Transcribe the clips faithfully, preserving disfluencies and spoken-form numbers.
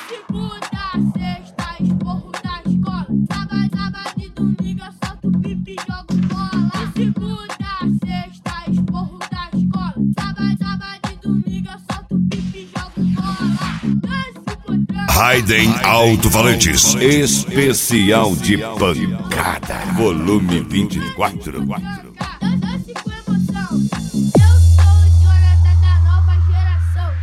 segunda, sexta, esporro da escola. Sábado, sábado e domingo eu solto pipi e jogo bola. De segunda, sexta, esporro da escola. Sábado, sábado e domingo eu solto pipi e jogo bola. Raiden Alto-Falantes, especial de pancada, volume vinte e quatro. Dança com emoção. Eu sou o Jonathan da nova geração.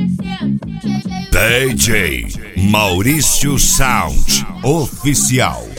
D J Maurício Sound Oficial.